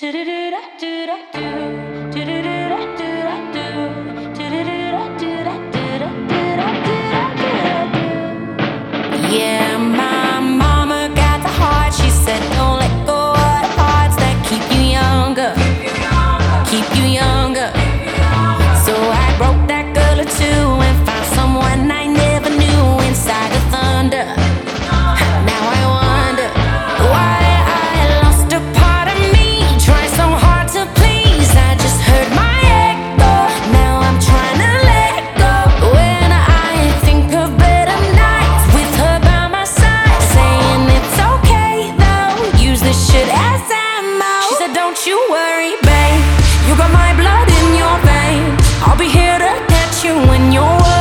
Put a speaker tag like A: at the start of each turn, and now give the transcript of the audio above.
A: Yeah, my mama got the heart. She said, don't let go of the parts that keep you younger, keep you younger. So I broke that girl or two and found someone I never knew inside the thunder. Now I wonder why I lost a part of me. Try so hard to please, I just heard my echo. Now I'm trying to let go. When I think of better nights with her by my side, saying it's okay though, use this shit as ammo. She said, don't you worry, babe, you got my blood in your veins. I'll be here to catch you when you're